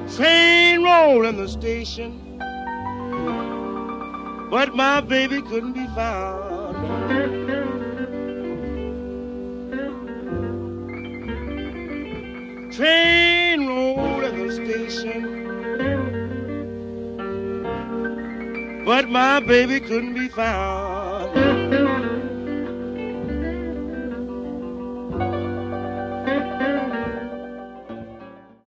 Train rolled in the station, but my baby couldn't be found. Train rolled in the station, but my baby couldn't be found.